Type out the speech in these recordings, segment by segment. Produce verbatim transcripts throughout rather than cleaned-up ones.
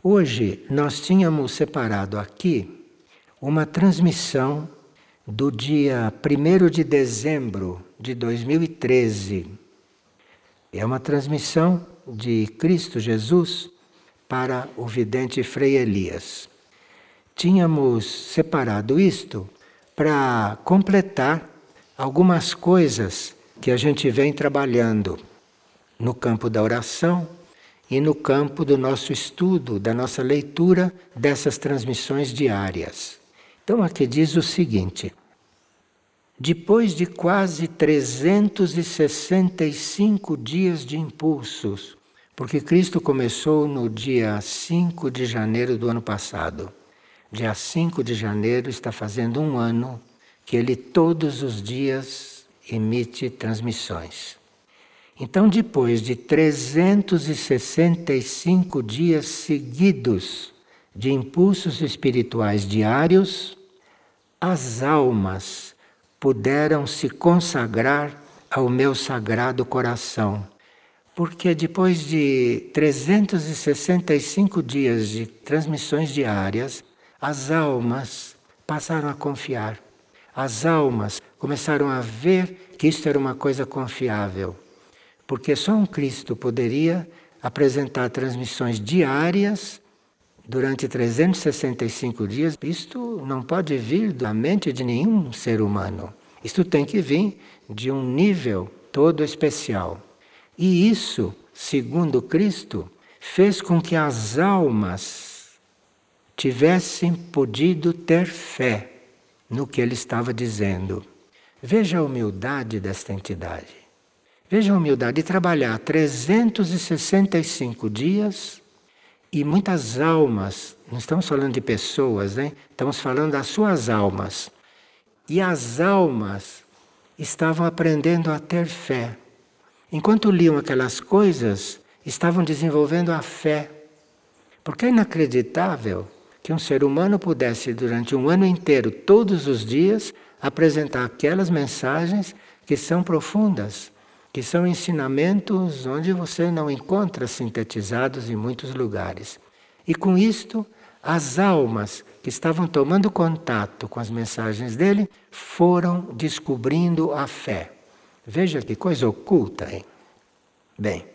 Hoje nós tínhamos separado aqui uma transmissão do dia primeiro de dezembro de dois mil e treze. É uma transmissão de Cristo Jesus para o vidente Frei Elias. Tínhamos separado isto para completar algumas coisas que a gente vem trabalhando no campo da oração e no campo do nosso estudo, da nossa leitura dessas transmissões diárias. Então aqui diz o seguinte: depois de quase trezentos e sessenta e cinco dias de impulsos, porque Cristo começou no dia cinco de janeiro do ano passado. Dia cinco de janeiro está fazendo um ano que ele todos os dias emite transmissões. Então, depois de trezentos e sessenta e cinco dias seguidos de impulsos espirituais diários, as almas puderam se consagrar ao meu sagrado coração. Porque depois de trezentos e sessenta e cinco dias de transmissões diárias, as almas passaram a confiar. As almas começaram a ver que isto era uma coisa confiável. Porque só um Cristo poderia apresentar transmissões diárias durante trezentos e sessenta e cinco dias. Isto não pode vir da mente de nenhum ser humano. Isto tem que vir de um nível todo especial. E isso, segundo Cristo, fez com que as almas tivessem podido ter fé no que ele estava dizendo. Veja a humildade desta entidade. Veja a humildade de trabalhar trezentos e sessenta e cinco dias e muitas almas, não estamos falando de pessoas, né? Estamos falando das suas almas. E as almas estavam aprendendo a ter fé. Enquanto liam aquelas coisas, estavam desenvolvendo a fé. Porque é inacreditável que um ser humano pudesse, durante um ano inteiro, todos os dias, apresentar aquelas mensagens que são profundas, que são ensinamentos onde você não encontra sintetizados em muitos lugares. E com isto, as almas que estavam tomando contato com as mensagens dele foram descobrindo a fé. Veja que coisa oculta, hein? Bem,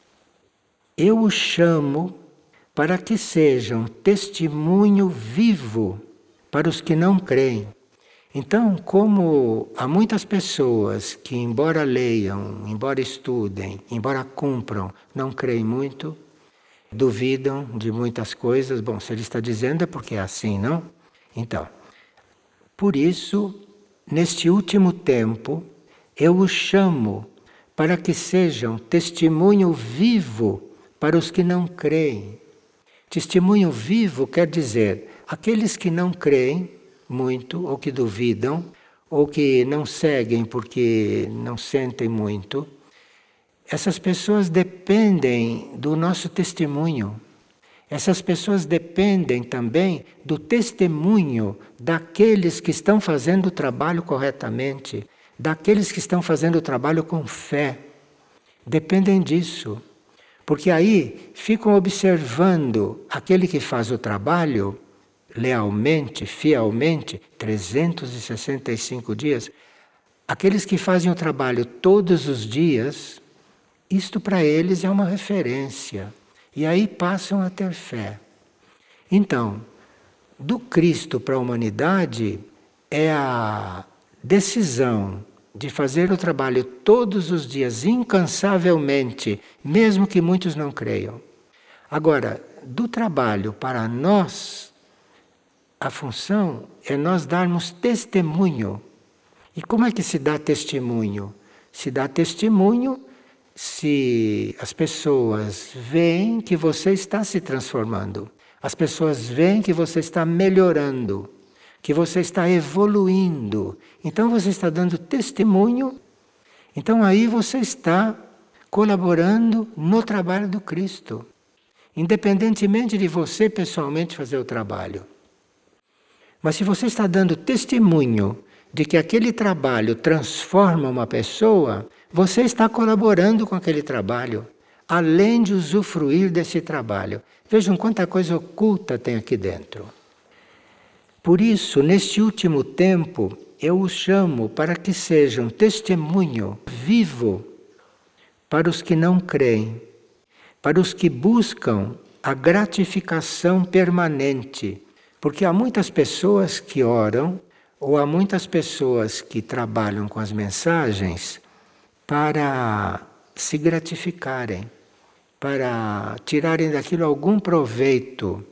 eu o chamo para que seja um testemunho vivo para os que não creem. Então, como há muitas pessoas que, embora leiam, embora estudem, embora cumpram, não creem muito, duvidam de muitas coisas. Bom, se ele está dizendo é porque é assim, não? Então, por isso, neste último tempo, eu o chamo para que seja um testemunho vivo para os que não creem. Testemunho vivo quer dizer aqueles que não creem muito, ou que duvidam, ou que não seguem porque não sentem muito. Essas pessoas dependem do nosso testemunho. Essas pessoas dependem também do testemunho daqueles que estão fazendo o trabalho corretamente, daqueles que estão fazendo o trabalho com fé. Dependem disso. Porque aí ficam observando aquele que faz o trabalho lealmente, fielmente, trezentos e sessenta e cinco dias, aqueles que fazem o trabalho todos os dias, isto para eles é uma referência. E aí passam a ter fé. Então, do Cristo para a humanidade é a decisão de fazer o trabalho todos os dias, incansavelmente, mesmo que muitos não creiam. Agora, do trabalho para nós, a função é nós darmos testemunho. E como é que se dá testemunho? Se dá testemunho se as pessoas veem que você está se transformando. As pessoas veem que você está melhorando, que você está evoluindo. Então você está dando testemunho. Então aí você está colaborando no trabalho do Cristo. Independentemente de você pessoalmente fazer o trabalho. Mas se você está dando testemunho de que aquele trabalho transforma uma pessoa, você está colaborando com aquele trabalho. além de usufruir desse trabalho. Vejam quanta coisa oculta tem aqui dentro. Por isso, neste último tempo, eu os chamo para que sejam testemunho vivo para os que não creem, para os que buscam a gratificação permanente. Porque há muitas pessoas que oram, ou há muitas pessoas que trabalham com as mensagens para se gratificarem, para tirarem daquilo algum proveito.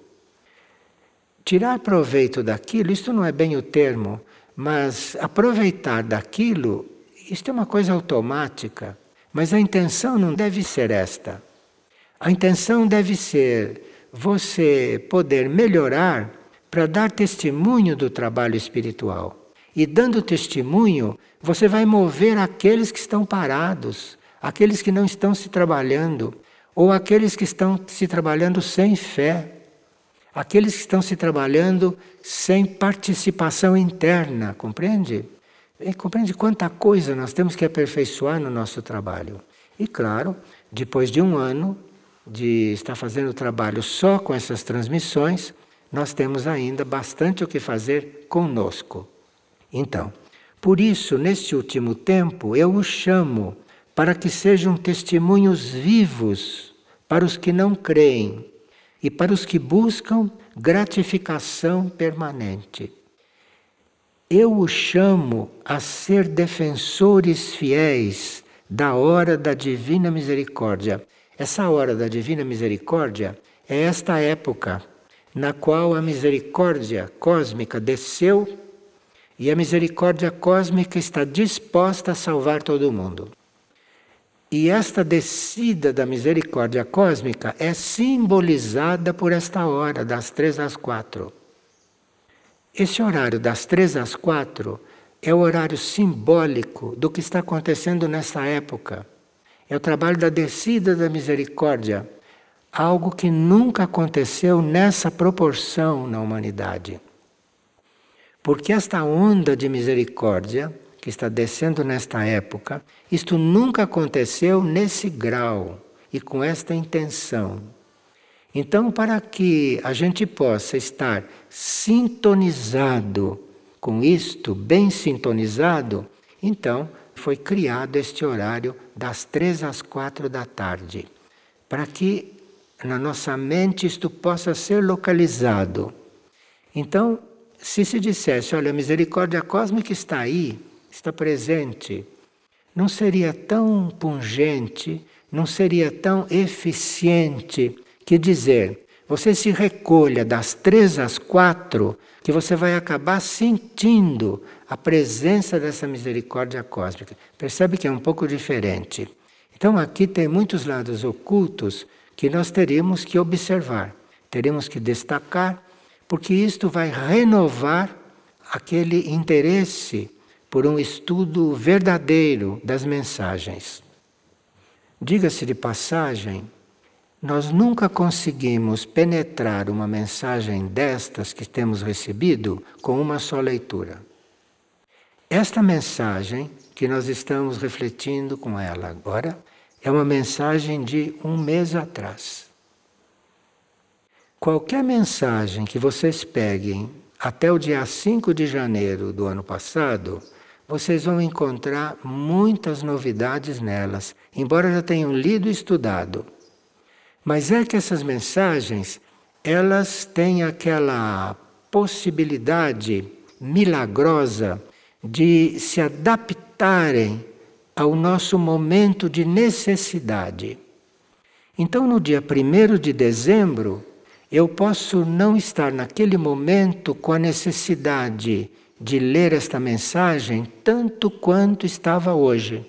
Tirar proveito daquilo, isto não é bem o termo, mas aproveitar daquilo, isto é uma coisa automática. Mas a intenção não deve ser esta. A intenção deve ser você poder melhorar para dar testemunho do trabalho espiritual. E dando testemunho, você vai mover aqueles que estão parados, aqueles que não estão se trabalhando, ou aqueles que estão se trabalhando sem fé, aqueles que estão se trabalhando sem participação interna, compreende? E compreende quanta coisa nós temos que aperfeiçoar no nosso trabalho. E claro, depois de um ano de estar fazendo o trabalho só com essas transmissões, nós temos ainda bastante o que fazer conosco. Então, por isso, neste último tempo, eu os chamo para que sejam testemunhos vivos para os que não creem e para os que buscam gratificação permanente. Eu os chamo a ser defensores fiéis da hora da Divina Misericórdia. Essa hora da Divina Misericórdia é esta época na qual a misericórdia cósmica desceu e a misericórdia cósmica está disposta a salvar todo mundo. E esta descida da misericórdia cósmica é simbolizada por esta hora, das três às quatro. Esse horário das três às quatro é o horário simbólico do que está acontecendo nessa época. É o trabalho da descida da misericórdia, algo que nunca aconteceu nessa proporção na humanidade. Porque esta onda de misericórdia que está descendo nesta época, isto nunca aconteceu nesse grau e com esta intenção. Então, para que a gente possa estar sintonizado com isto, bem sintonizado, então foi criado este horário das três às quatro da tarde, para que na nossa mente isto possa ser localizado. Então, se se dissesse, olha, a misericórdia cósmica está aí, está presente, não seria tão pungente, não seria tão eficiente que dizer, você se recolha das três às quatro, que você vai acabar sentindo a presença dessa misericórdia cósmica. Percebe que é um pouco diferente. Então aqui tem muitos lados ocultos que nós teríamos que observar, teríamos que destacar, porque isto vai renovar aquele interesse por um estudo verdadeiro das mensagens. Diga-se de passagem, nós nunca conseguimos penetrar uma mensagem destas que temos recebido com uma só leitura. Esta mensagem que nós estamos refletindo com ela agora é uma mensagem de um mês atrás. Qualquer mensagem que vocês peguem até o dia cinco de janeiro do ano passado, vocês vão encontrar muitas novidades nelas, embora já tenham lido e estudado. Mas é que essas mensagens, elas têm aquela possibilidade milagrosa de se adaptarem ao nosso momento de necessidade. Então, no dia primeiro de dezembro, eu posso não estar naquele momento com a necessidade de ler esta mensagem tanto quanto estava hoje.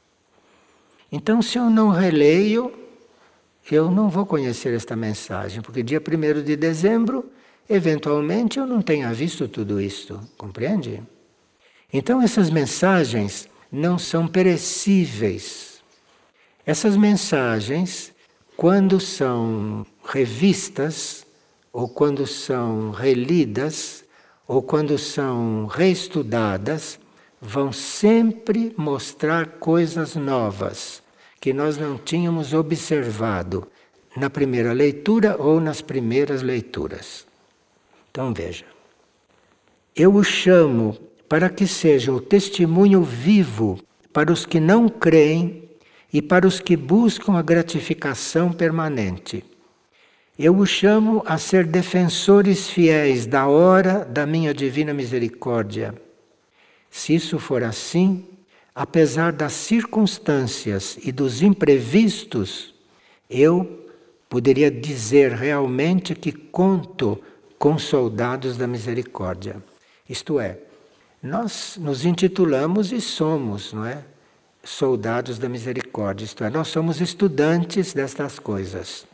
Então, se eu não releio, eu não vou conhecer esta mensagem, porque dia primeiro de dezembro, eventualmente, eu não tenha visto tudo isto, compreende? Então, essas mensagens não são perecíveis. Essas mensagens, quando são revistas, ou quando são relidas, ou quando são reestudadas, vão sempre mostrar coisas novas, que nós não tínhamos observado na primeira leitura ou nas primeiras leituras. Então veja, eu o chamo para que seja o testemunho vivo para os que não creem e para os que buscam a gratificação permanente. Eu o chamo a ser defensores fiéis da hora da minha divina misericórdia. Se isso for assim, apesar das circunstâncias e dos imprevistos, eu poderia dizer realmente que conto com soldados da misericórdia. Isto é, nós nos intitulamos e somos, não é? Soldados da misericórdia, isto é, nós somos estudantes destas coisas.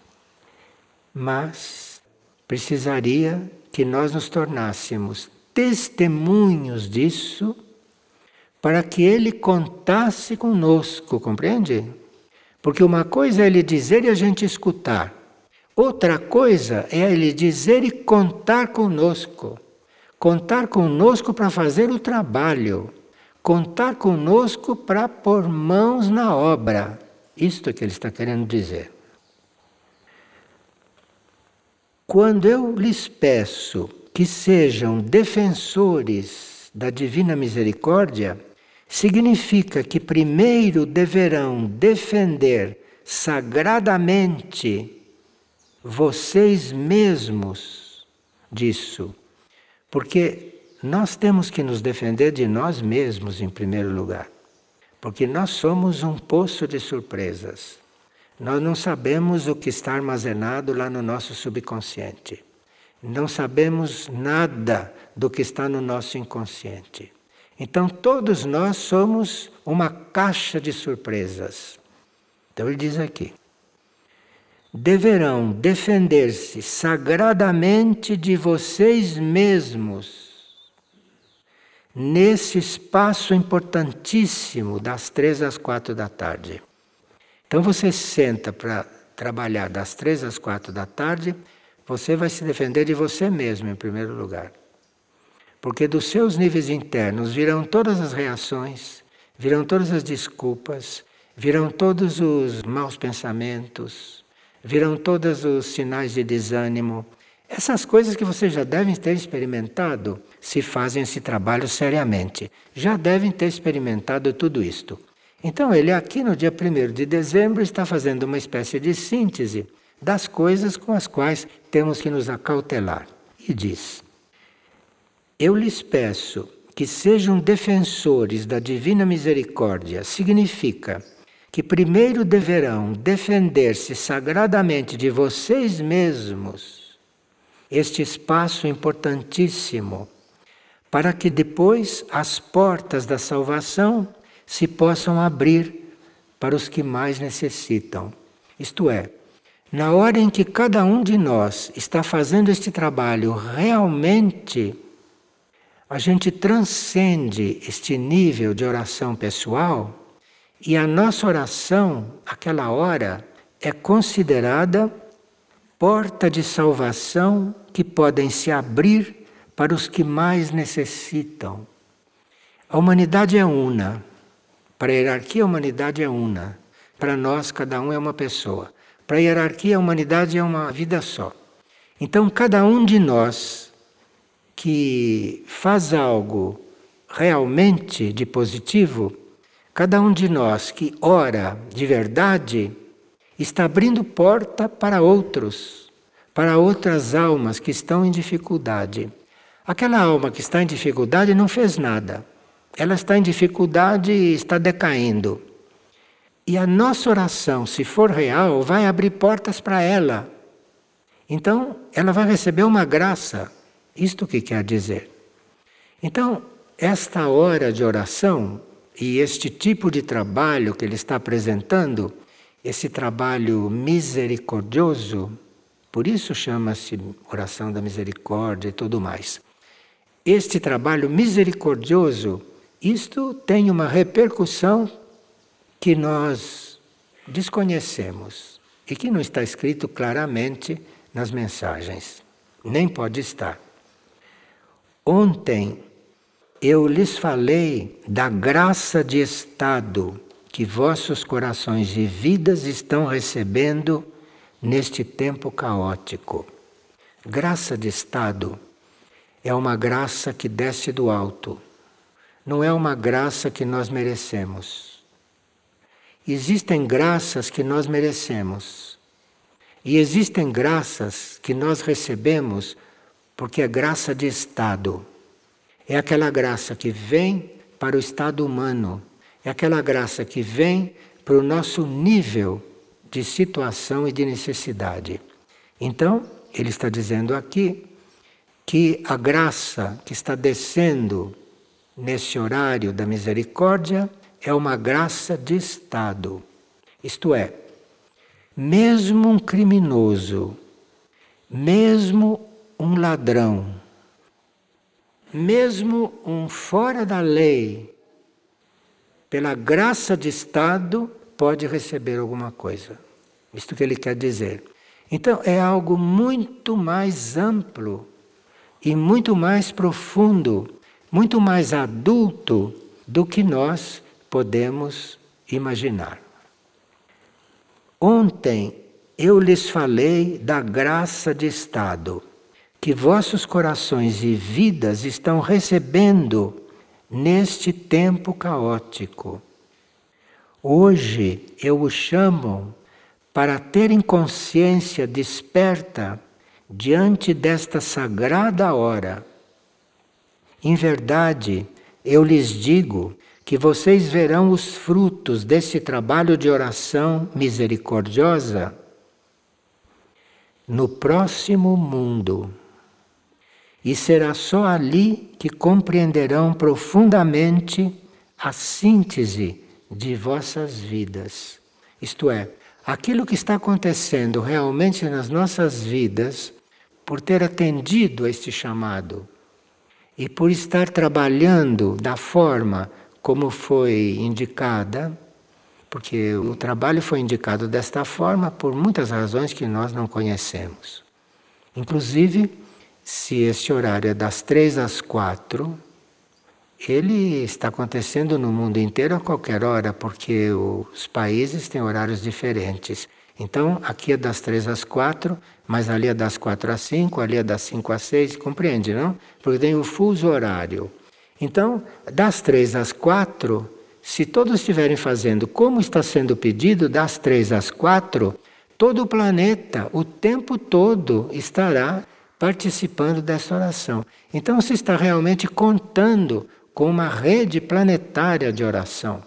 Mas precisaria que nós nos tornássemos testemunhos disso para que ele contasse conosco, compreende? Porque uma coisa é ele dizer e a gente escutar. Outra coisa é ele dizer e contar conosco. Contar conosco para fazer o trabalho. Contar conosco para pôr mãos na obra. Isto é que ele está querendo dizer. Quando eu lhes peço que sejam defensores da divina misericórdia, significa que primeiro deverão defender sagradamente vocês mesmos disso. Porque nós temos que nos defender de nós mesmos em primeiro lugar. Porque nós somos um poço de surpresas. Nós não sabemos o que está armazenado lá no nosso subconsciente. Não sabemos nada do que está no nosso inconsciente. Então todos nós somos uma caixa de surpresas. Então ele diz aqui: deverão defender-se sagradamente de vocês mesmos nesse espaço importantíssimo das três às quatro da tarde. Então você senta para trabalhar das três às quatro da tarde, você vai se defender de você mesmo em primeiro lugar. Porque dos seus níveis internos virão todas as reações, virão todas as desculpas, virão todos os maus pensamentos, virão todos os sinais de desânimo. Essas coisas que vocês já devem ter experimentado se fazem esse trabalho seriamente. Já devem ter experimentado tudo isto. Então ele aqui no dia primeiro de dezembro está fazendo uma espécie de síntese das coisas com as quais temos que nos acautelar. E diz: eu lhes peço que sejam defensores da divina misericórdia. Significa que primeiro deverão defender-se sagradamente de vocês mesmos, este espaço importantíssimo, para que depois as portas da salvação se possam abrir para os que mais necessitam. Isto é, na hora em que cada um de nós está fazendo este trabalho realmente, a gente transcende este nível de oração pessoal e a nossa oração, aquela hora, é considerada porta de salvação que podem se abrir para os que mais necessitam. A humanidade é una. Para a hierarquia, a humanidade é una. Para nós, cada um é uma pessoa. Para a hierarquia, a humanidade é uma vida só. Então, cada um de nós que faz algo realmente de positivo, cada um de nós que ora de verdade, está abrindo porta para outros, para outras almas que estão em dificuldade. Aquela alma que está em dificuldade não fez nada. Ela está em dificuldade e está decaindo. E a nossa oração, se for real, vai abrir portas para ela. Então, ela vai receber uma graça. Isto que quer dizer. Então, esta hora de oração e este tipo de trabalho que ele está apresentando, esse trabalho misericordioso, por isso chama-se oração da misericórdia e tudo mais. Este trabalho misericordioso, isto tem uma repercussão que nós desconhecemos e que não está escrito claramente nas mensagens. Nem pode estar. Ontem eu lhes falei da graça de estado que vossos corações e vidas estão recebendo neste tempo caótico. Graça de estado é uma graça que desce do alto. Não é uma graça que nós merecemos. Existem graças que nós merecemos. E existem graças que nós recebemos porque é graça de estado. É aquela graça que vem para o estado humano. É aquela graça que vem para o nosso nível de situação e de necessidade. Então, ele está dizendo aqui que a graça que está descendo nesse horário da misericórdia é uma graça de estado. Isto é, mesmo um criminoso, mesmo um ladrão, mesmo um fora da lei, pela graça de estado, pode receber alguma coisa. Isto que ele quer dizer. Então, é algo muito mais amplo e muito mais profundo, muito mais adulto do que nós podemos imaginar. Ontem eu lhes falei da graça de estado que vossos corações e vidas estão recebendo neste tempo caótico. Hoje eu os chamo para terem consciência desperta diante desta sagrada hora. Em verdade, eu lhes digo que vocês verão os frutos desse trabalho de oração misericordiosa no próximo mundo. E será só ali que compreenderão profundamente a síntese de vossas vidas. Isto é, aquilo que está acontecendo realmente nas nossas vidas, por ter atendido a este chamado e por estar trabalhando da forma como foi indicada, porque o trabalho foi indicado desta forma por muitas razões que nós não conhecemos. Inclusive, se este horário é das três às quatro, ele está acontecendo no mundo inteiro a qualquer hora, porque os países têm horários diferentes. Então, aqui é das três às quatro, mas ali é das quatro às cinco, ali é das cinco às seis, compreende, não? Porque tem o fuso horário. Então, das três às quatro, se todos estiverem fazendo como está sendo pedido, das três às quatro, todo o planeta, o tempo todo, estará participando dessa oração. Então você está realmente contando com uma rede planetária de oração.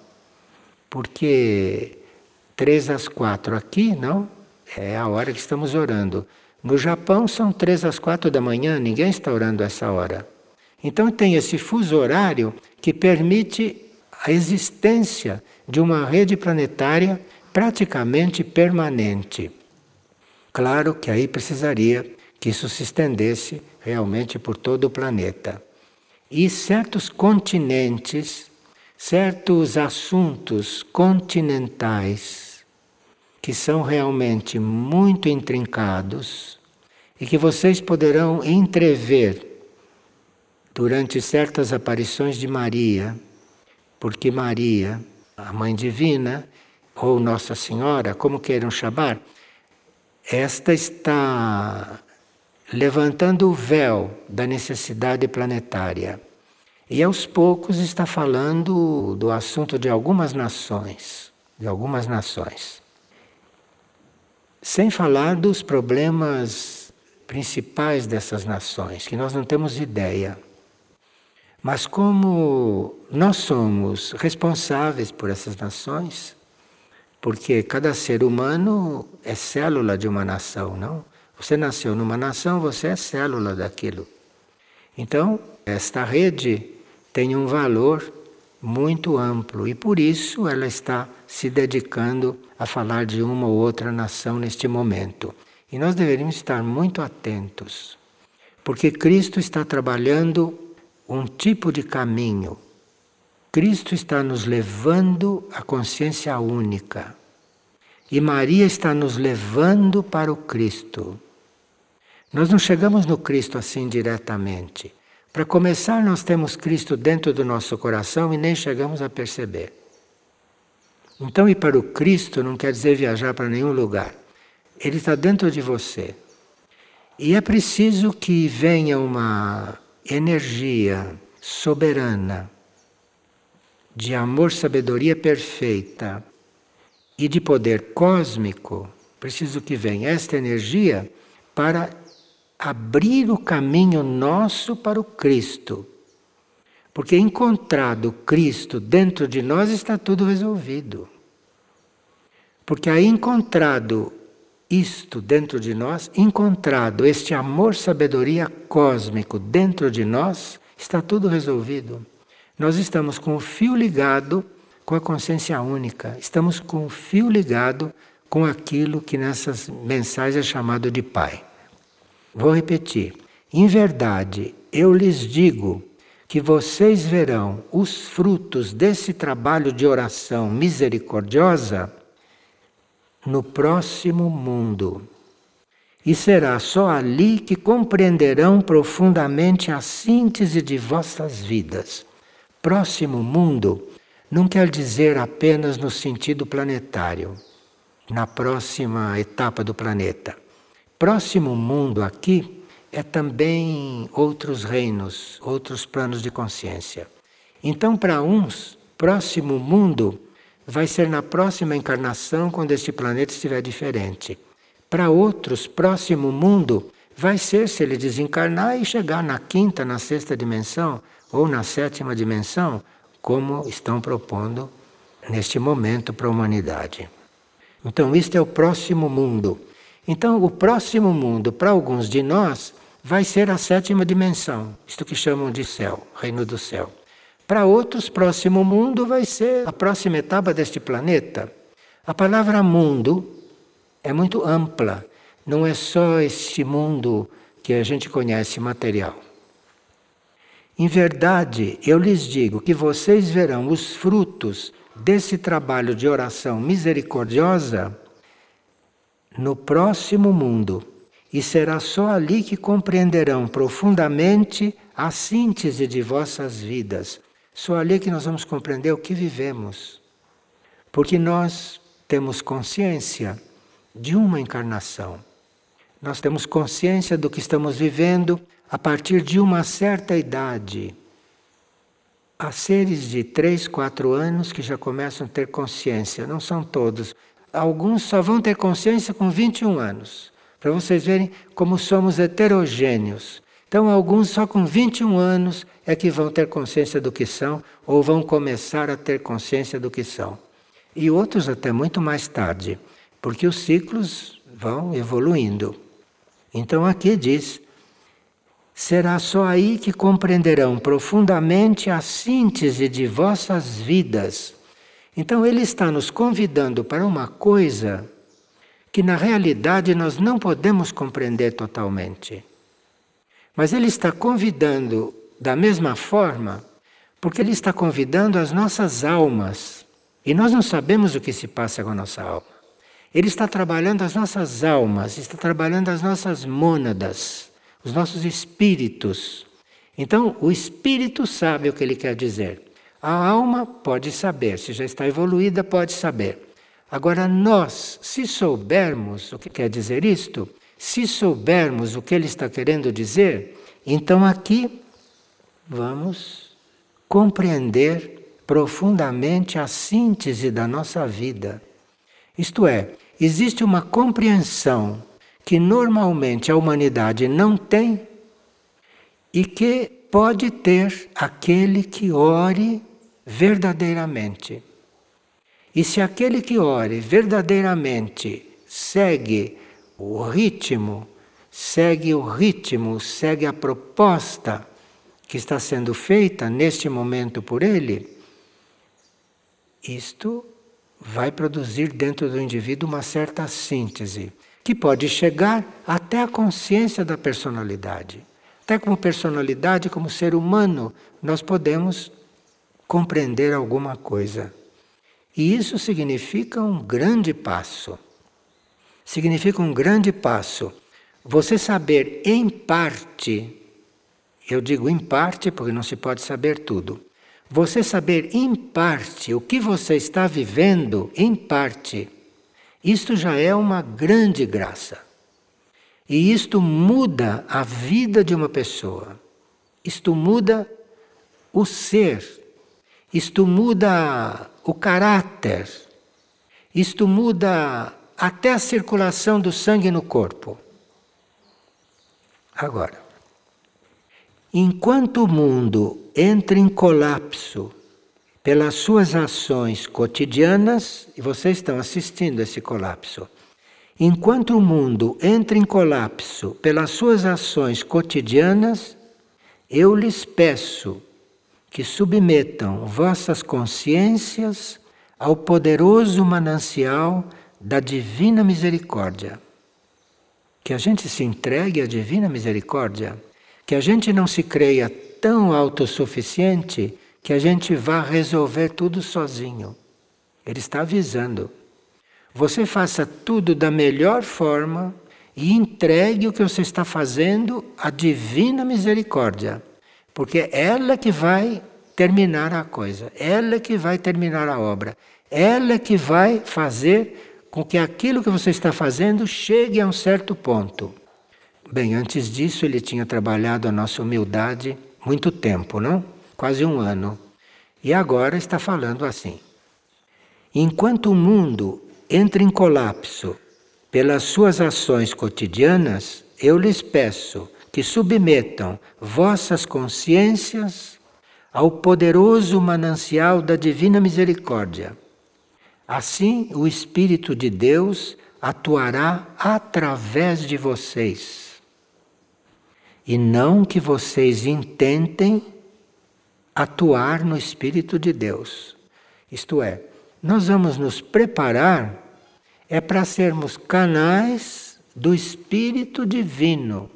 Porque três às quatro aqui, não? É a hora que estamos orando. No Japão são três às quatro da manhã, ninguém está orando essa hora. Então tem esse fuso horário que permite a existência de uma rede planetária praticamente permanente. Claro que aí precisaria que isso se estendesse realmente por todo o planeta. E certos continentes, certos assuntos continentais, que são realmente muito intrincados e que vocês poderão entrever durante certas aparições de Maria, porque Maria, a Mãe Divina, ou Nossa Senhora, como queiram chamar, esta está levantando o véu da necessidade planetária. E aos poucos está falando do assunto de algumas nações, de algumas nações. Sem falar dos problemas principais dessas nações, que nós não temos ideia. Mas como nós somos responsáveis por essas nações, porque cada ser humano é célula de uma nação, não? Você nasceu numa nação, você é célula daquilo. Então, esta rede tem um valor muito amplo e por isso ela está se dedicando a falar de uma ou outra nação neste momento. E nós deveríamos estar muito atentos, porque Cristo está trabalhando um tipo de caminho. Cristo está nos levando à consciência única. E Maria está nos levando para o Cristo. Nós não chegamos no Cristo assim diretamente. Para começar, nós temos Cristo dentro do nosso coração e nem chegamos a perceber. Então, ir para o Cristo não quer dizer viajar para nenhum lugar. Ele está dentro de você. E é preciso que venha uma energia soberana, de amor, sabedoria perfeita e de poder cósmico. Preciso que venha esta energia para abrir o caminho nosso para o Cristo. Porque encontrado Cristo dentro de nós está tudo resolvido. Porque aí encontrado isto dentro de nós, encontrado este amor, sabedoria cósmico dentro de nós, está tudo resolvido. Nós estamos com o fio ligado com a consciência única. Estamos com o fio ligado com aquilo que nessas mensagens é chamado de Pai. Vou repetir. Em verdade, eu lhes digo que vocês verão os frutos desse trabalho de oração misericordiosa no próximo mundo. E será só ali que compreenderão profundamente a síntese de vossas vidas. Próximo mundo não quer dizer apenas no sentido planetário, na próxima etapa do planeta. Próximo mundo aqui é também outros reinos, outros planos de consciência. Então, para uns, próximo mundo vai ser na próxima encarnação, quando este planeta estiver diferente. Para outros, próximo mundo vai ser se ele desencarnar e chegar na quinta, na sexta dimensão ou na sétima dimensão, como estão propondo neste momento para a humanidade. Então, este é o próximo mundo. Então, o próximo mundo, para alguns de nós, vai ser a sétima dimensão, isto que chamam de céu, reino do céu. Para outros, próximo mundo vai ser a próxima etapa deste planeta. A palavra mundo é muito ampla, não é só este mundo que a gente conhece material. Em verdade, eu lhes digo que vocês verão os frutos desse trabalho de oração misericordiosa no próximo mundo. E será só ali que compreenderão profundamente a síntese de vossas vidas. Só ali que nós vamos compreender o que vivemos. Porque nós temos consciência de uma encarnação. Nós temos consciência do que estamos vivendo a partir de uma certa idade. Há seres de três, quatro anos que já começam a ter consciência, não são todos. Alguns só vão ter consciência com vinte e um anos. Para vocês verem como somos heterogêneos. Então, alguns só com vinte e um anos é que vão ter consciência do que são, ou vão começar a ter consciência do que são. E outros até muito mais tarde, porque os ciclos vão evoluindo. Então, aqui diz: será só aí que compreenderão profundamente a síntese de vossas vidas. Então, ele está nos convidando para uma coisa que na realidade nós não podemos compreender totalmente. Mas ele está convidando da mesma forma, porque ele está convidando as nossas almas. E nós não sabemos o que se passa com a nossa alma. Ele está trabalhando as nossas almas, está trabalhando as nossas mônadas, os nossos espíritos. Então, o espírito sabe o que ele quer dizer. A alma pode saber, se já está evoluída, pode saber. Agora, nós, se soubermos o que quer dizer isto, se soubermos o que ele está querendo dizer, então aqui vamos compreender profundamente a síntese da nossa vida. Isto é, existe uma compreensão que normalmente a humanidade não tem e que pode ter aquele que ore verdadeiramente. E se aquele que ore verdadeiramente segue o ritmo, segue o ritmo, segue a proposta que está sendo feita neste momento por ele, isto vai produzir dentro do indivíduo uma certa síntese, que pode chegar até a consciência da personalidade. Até como personalidade, como ser humano, nós podemos compreender alguma coisa. E isso significa um grande passo. Significa um grande passo. Você saber em parte, eu digo em parte porque não se pode saber tudo. Você saber em parte o que você está vivendo, em parte, isto já é uma grande graça. E isto muda a vida de uma pessoa. Isto muda o ser. Isto muda o caráter. Isto muda até a circulação do sangue no corpo. Agora, enquanto o mundo entra em colapso pelas suas ações cotidianas, e vocês estão assistindo esse colapso, enquanto o mundo entra em colapso pelas suas ações cotidianas, eu lhes peço que submetam vossas consciências ao poderoso manancial da Divina Misericórdia. Que a gente se entregue à Divina Misericórdia, que a gente não se creia tão autossuficiente que a gente vá resolver tudo sozinho. Ele está avisando. Você faça tudo da melhor forma e entregue o que você está fazendo à Divina Misericórdia, porque é ela que vai terminar a coisa, ela que vai terminar a obra, ela que vai fazer com que aquilo que você está fazendo chegue a um certo ponto. Bem, antes disso ele tinha trabalhado a nossa humildade muito tempo, não? Quase um ano. E agora está falando assim. Enquanto o mundo entra em colapso pelas suas ações cotidianas, eu lhes peço que submetam vossas consciências ao poderoso manancial da Divina Misericórdia. Assim, o Espírito de Deus atuará através de vocês. E não que vocês intentem atuar no Espírito de Deus. Isto é, nós vamos nos preparar é para sermos canais do Espírito Divino.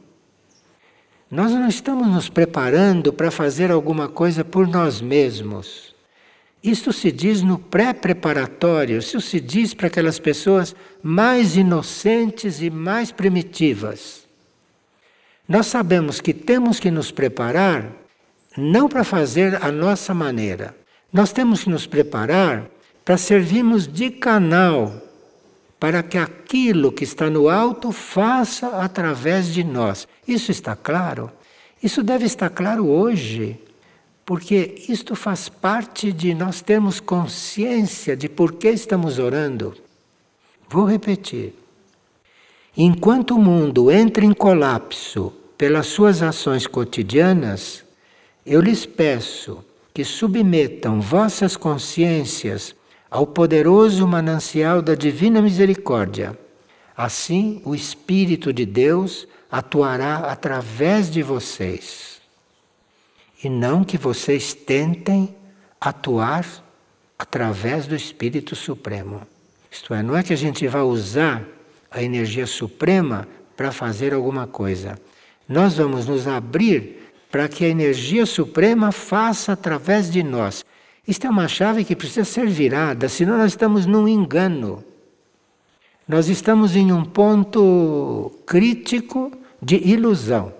Nós não estamos nos preparando para fazer alguma coisa por nós mesmos. Isto se diz no pré-preparatório, isso se diz para aquelas pessoas mais inocentes e mais primitivas. Nós sabemos que temos que nos preparar não para fazer a nossa maneira. Nós temos que nos preparar para servirmos de canal para que aquilo que está no alto faça através de nós. Isso está claro? Isso deve estar claro hoje, porque isto faz parte de nós termos consciência de por que estamos orando. Vou repetir. Enquanto o mundo entra em colapso pelas suas ações cotidianas, eu lhes peço que submetam vossas consciências ao poderoso manancial da Divina Misericórdia. Assim, o Espírito de Deus atuará através de vocês. E não que vocês tentem atuar através do Espírito Supremo. Isto é, não é que a gente vá usar a energia suprema para fazer alguma coisa. Nós vamos nos abrir para que a energia suprema faça através de nós. Isto é uma chave que precisa ser virada, senão nós estamos num engano. Nós estamos em um ponto crítico de ilusão.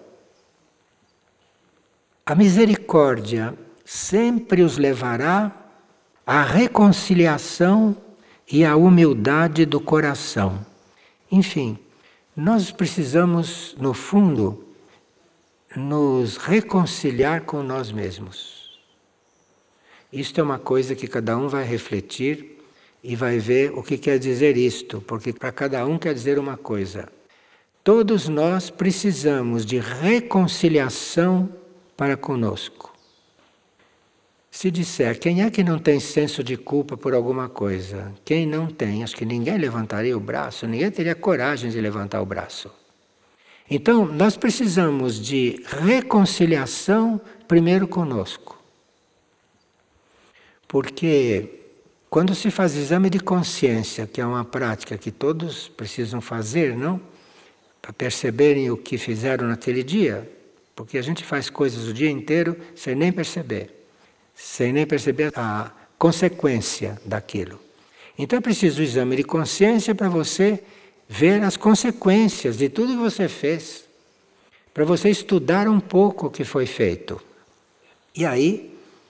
A misericórdia sempre os levará à reconciliação e à humildade do coração. Enfim, nós precisamos, no fundo, nos reconciliar com nós mesmos. Isto é uma coisa que cada um vai refletir e vai ver o que quer dizer isto, porque para cada um quer dizer uma coisa. Todos nós precisamos de reconciliação para conosco. Se disser, quem é que não tem senso de culpa por alguma coisa? Quem não tem? Acho que ninguém levantaria o braço, ninguém teria coragem de levantar o braço. Então, nós precisamos de reconciliação primeiro conosco. Porque quando se faz exame de consciência, que é uma prática que todos precisam fazer, não? Para perceberem o que fizeram naquele dia, porque a gente faz coisas o dia inteiro sem nem perceber, sem nem perceber a consequência daquilo. Então é preciso o exame de consciência para você ver as consequências de tudo que você fez, para você estudar um pouco o que foi feito. E aí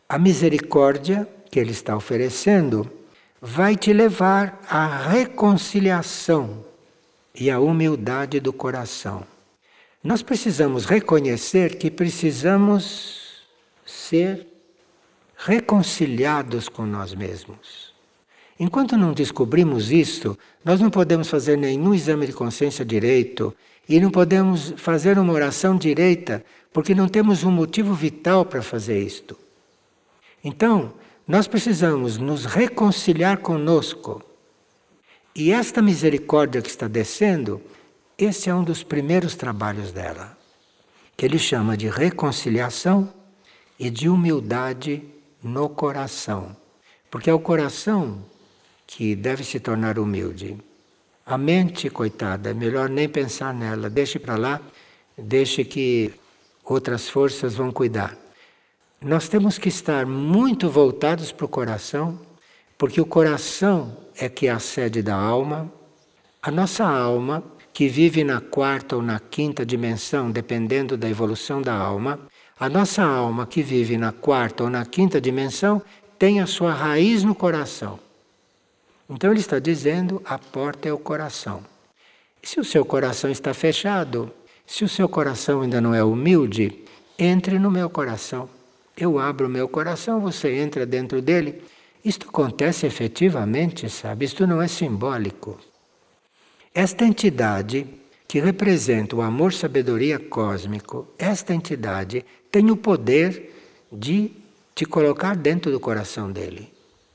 A misericórdia que ele está oferecendo vai te levar à reconciliação e à humildade do coração. Nós precisamos reconhecer que precisamos ser reconciliados com nós mesmos. Enquanto não descobrimos isto, nós não podemos fazer nenhum exame de consciência direito e não podemos fazer uma oração direita, porque não temos um motivo vital para fazer isto. Então, nós precisamos nos reconciliar conosco. E esta misericórdia que está descendo, esse é um dos primeiros trabalhos dela, que ele chama de reconciliação e de humildade no coração. Porque é o coração que deve se tornar humilde. A mente, coitada, é melhor nem pensar nela, deixe para lá, deixe que outras forças vão cuidar. Nós temos que estar muito voltados para o coração, porque o coração é que é a sede da alma. A nossa alma, que vive na quarta ou na quinta dimensão, dependendo da evolução da alma, a nossa alma que vive na quarta ou na quinta dimensão tem a sua raiz no coração. Então ele está dizendo, a porta é o coração. Se o seu coração está fechado, se o seu coração ainda não é humilde, entre no meu coração. Eu abro o meu coração, você entra dentro dele. Isto acontece efetivamente, sabe? Isto não é simbólico. Esta entidade que representa o amor-sabedoria cósmico, esta entidade tem o poder de te colocar dentro do coração dele.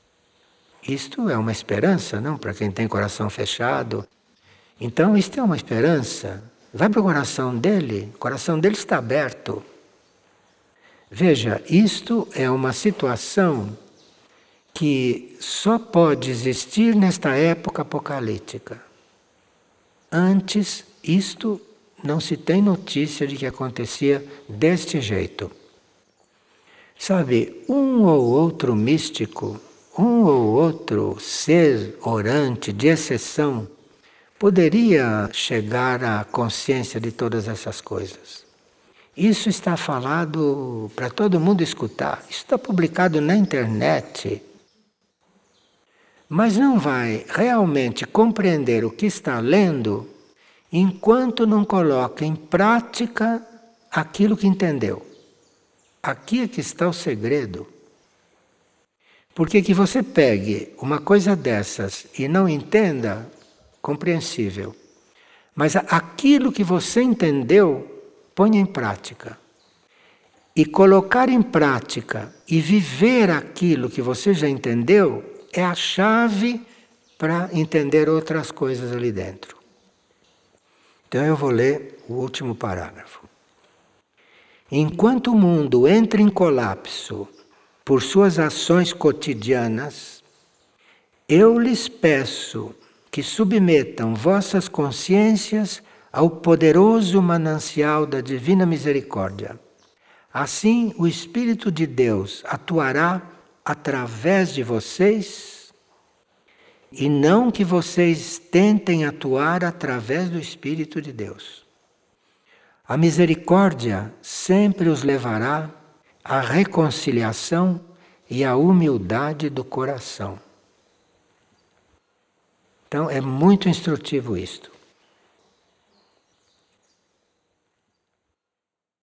Isto é uma esperança, não? Para quem tem coração fechado. Então, isto é uma esperança. Vai para o coração dele, o coração dele está aberto. Veja, isto é uma situação que só pode existir nesta época apocalíptica. Antes, isto não se tem notícia de que acontecia deste jeito. Sabe, um ou outro místico, um ou outro ser orante de exceção, poderia chegar à consciência de todas essas coisas. Isso está falado para todo mundo escutar. Isso está publicado na internet. Mas não vai realmente compreender o que está lendo enquanto não coloca em prática aquilo que entendeu. Aqui é que está o segredo. Porque que você pegue uma coisa dessas e não entenda, compreensível. Mas aquilo que você entendeu, ponha em prática. E colocar em prática e viver aquilo que você já entendeu é a chave para entender outras coisas ali dentro. Então eu vou ler o último parágrafo. Enquanto o mundo entra em colapso por suas ações cotidianas, eu lhes peço que submetam vossas consciências ao poderoso manancial da Divina Misericórdia. Assim, o Espírito de Deus atuará através de vocês, e não que vocês tentem atuar através do Espírito de Deus. A misericórdia sempre os levará à reconciliação e à humildade do coração. Então, é muito instrutivo isto.